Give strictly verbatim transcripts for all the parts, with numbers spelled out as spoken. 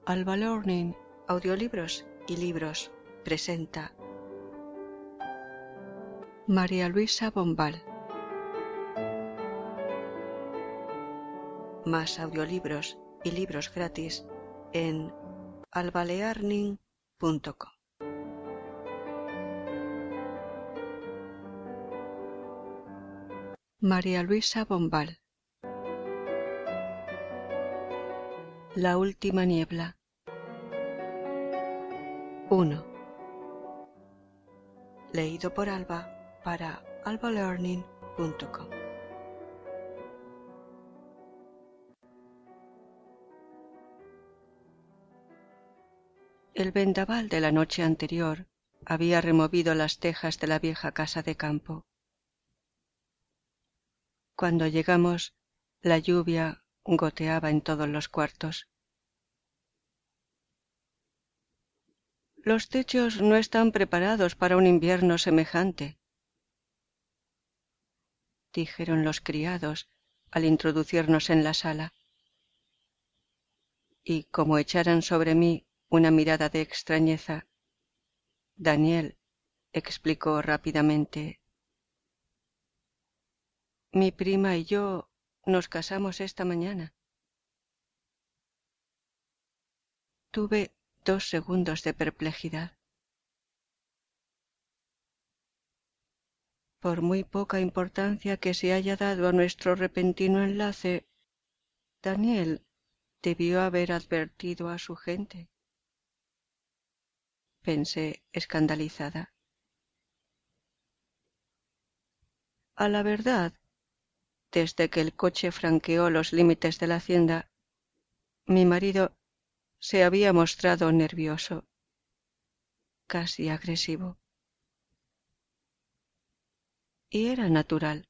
Alba Learning, audiolibros y libros presenta María Luisa Bombal. Más audiolibros y libros gratis en alba learning punto com. María Luisa Bombal. La última niebla. uno. Leído por Alba para alba learning punto com. El vendaval de la noche anterior había removido las tejas de la vieja casa de campo. Cuando llegamos, la lluvia goteaba en todos los cuartos. Los techos no están preparados para un invierno semejante, dijeron los criados al introducirnos en la sala, y como echaran sobre mí una mirada de extrañeza, Daniel explicó rápidamente: mi prima y yo nos casamos esta mañana. Tuve dos segundos de perplejidad. Por muy poca importancia que se haya dado a nuestro repentino enlace, Daniel debió haber advertido a su gente, pensé escandalizada. A la verdad, desde que el coche franqueó los límites de la hacienda, mi marido se había mostrado nervioso, casi agresivo. Y era natural.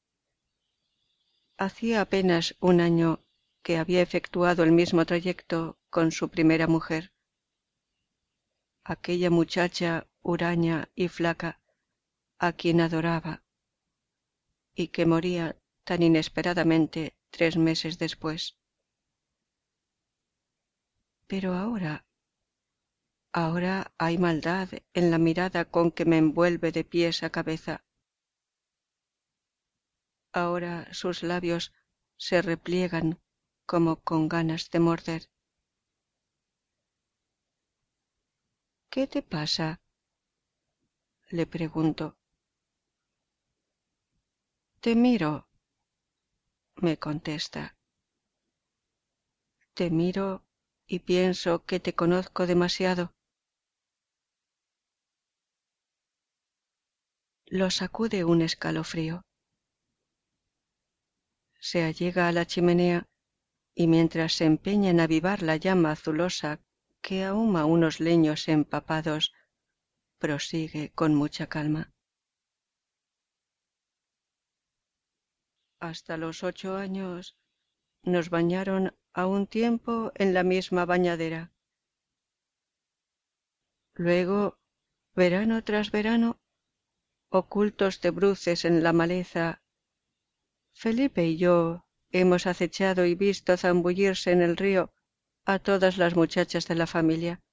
Hacía apenas un año que había efectuado el mismo trayecto con su primera mujer, aquella muchacha huraña y flaca a quien adoraba y que moría tan inesperadamente tres meses después. Pero ahora, ahora hay maldad en la mirada con que me envuelve de pies a cabeza. Ahora sus labios se repliegan como con ganas de morder. ¿Qué te pasa?, le pregunto. Te miro, me contesta. Te miro y pienso que te conozco demasiado. Lo sacude un escalofrío. Se allega a la chimenea y mientras se empeña en avivar la llama azulosa que ahuma unos leños empapados, prosigue con mucha calma. Hasta los ocho años nos bañaron a un tiempo en la misma bañadera. Luego, verano tras verano, ocultos de bruces en la maleza, Felipe y yo hemos acechado y visto zambullirse en el río a todas las muchachas de la familia.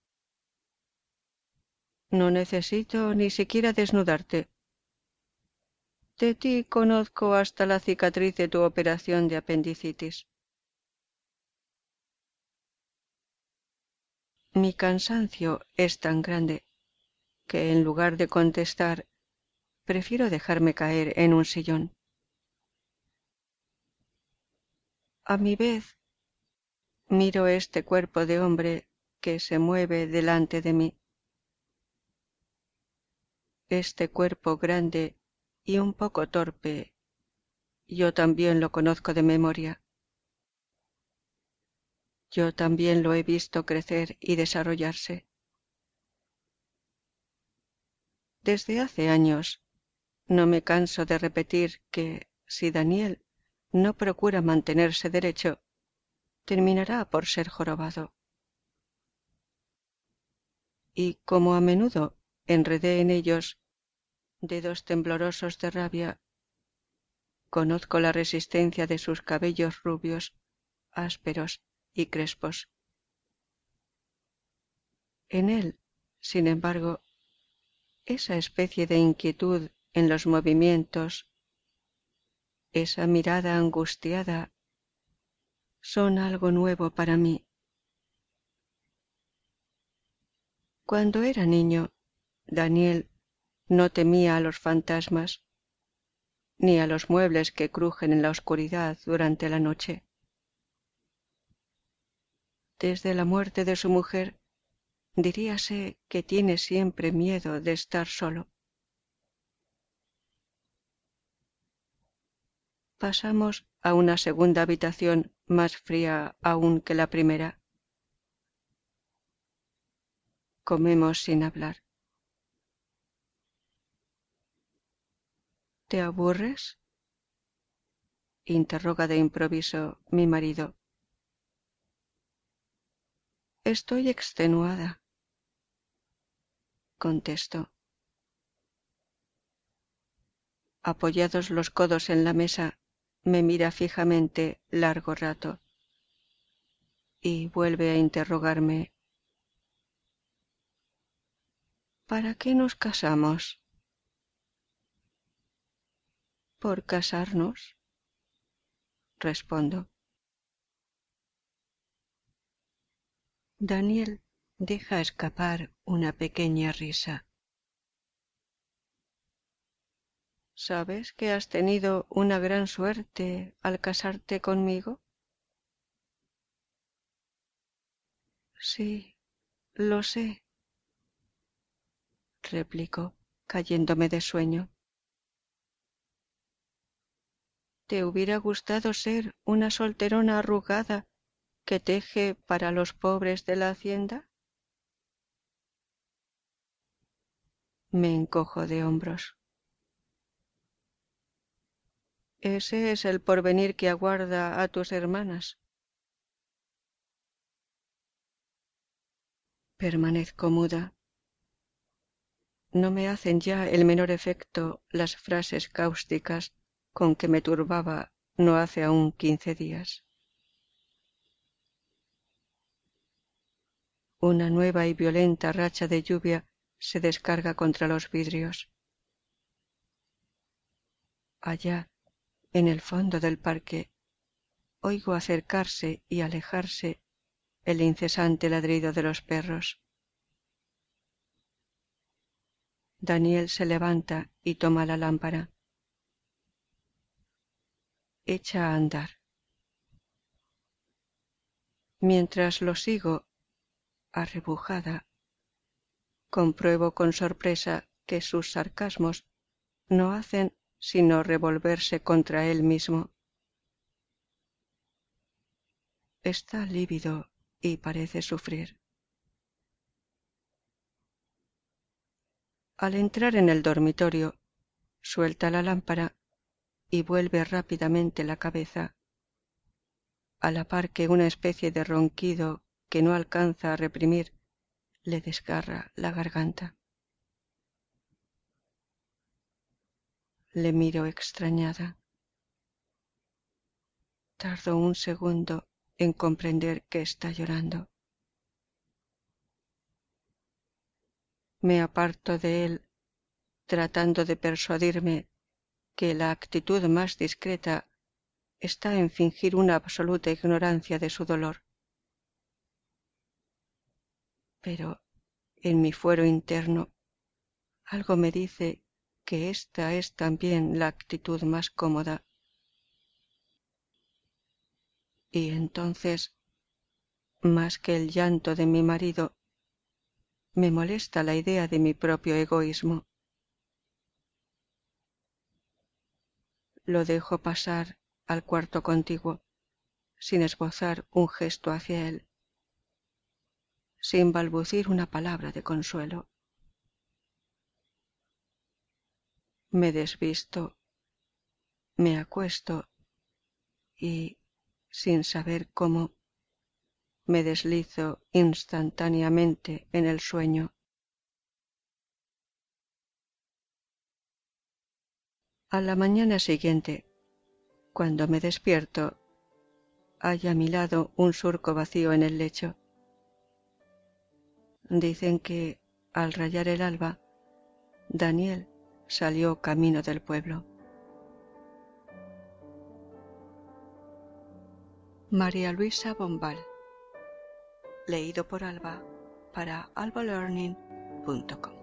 No necesito ni siquiera desnudarte. De ti conozco hasta la cicatriz de tu operación de apendicitis. Mi cansancio es tan grande que en lugar de contestar, prefiero dejarme caer en un sillón. A mi vez, miro este cuerpo de hombre que se mueve delante de mí. Este cuerpo grande y un poco torpe, yo también lo conozco de memoria. Yo también lo he visto crecer y desarrollarse. Desde hace años no me canso de repetir que, si Daniel no procura mantenerse derecho, terminará por ser jorobado. Y como a menudo enredé en ellos dedos temblorosos de rabia, conozco la resistencia de sus cabellos rubios, ásperos y crespos. En él, sin embargo, esa especie de inquietud en los movimientos, esa mirada angustiada, son algo nuevo para mí. Cuando era niño, Daniel no temía a los fantasmas, ni a los muebles que crujen en la oscuridad durante la noche. Desde la muerte de su mujer, diríase que tiene siempre miedo de estar solo. Pasamos a una segunda habitación más fría aún que la primera. Comemos sin hablar. ¿Te aburres?, interroga de improviso mi marido. Estoy extenuada, contesto. Apoyados los codos en la mesa, me mira fijamente largo rato y vuelve a interrogarme. ¿Para qué nos casamos? Por casarnos, respondo. Daniel deja escapar una pequeña risa. ¿Sabes que has tenido una gran suerte al casarte conmigo? Sí, lo sé, replicó, cayéndome de sueño. ¿Te hubiera gustado ser una solterona arrugada que teje para los pobres de la hacienda? Me encojo de hombros. Ese es el porvenir que aguarda a tus hermanas. Permanezco muda. No me hacen ya el menor efecto las frases cáusticas con que me turbaba no hace aún quince días. Una nueva y violenta racha de lluvia se descarga contra los vidrios. Allá, en el fondo del parque, oigo acercarse y alejarse el incesante ladrido de los perros. Daniel se levanta y toma la lámpara. Echa a andar. Mientras lo sigo, arrebujada, compruebo con sorpresa que sus sarcasmos no hacen sino revolverse contra él mismo. Está lívido y parece sufrir. Al entrar en el dormitorio, suelta la lámpara y vuelve rápidamente la cabeza, a la par que una especie de ronquido que no alcanza a reprimir le desgarra la garganta. Le miro extrañada. Tardo un segundo en comprender que está llorando. Me aparto de él, tratando de persuadirme que la actitud más discreta está en fingir una absoluta ignorancia de su dolor. Pero en mi fuero interno algo me dice que esta es también la actitud más cómoda. Y entonces, más que el llanto de mi marido, me molesta la idea de mi propio egoísmo. Lo dejo pasar al cuarto contiguo, sin esbozar un gesto hacia él, sin balbucir una palabra de consuelo. Me desvisto, me acuesto y, sin saber cómo, me deslizo instantáneamente en el sueño. A la mañana siguiente, cuando me despierto, hay a mi lado un surco vacío en el lecho. Dicen que, al rayar el alba, Daniel salió camino del pueblo. María Luisa Bombal. Leído por Alba para albalearning punto com.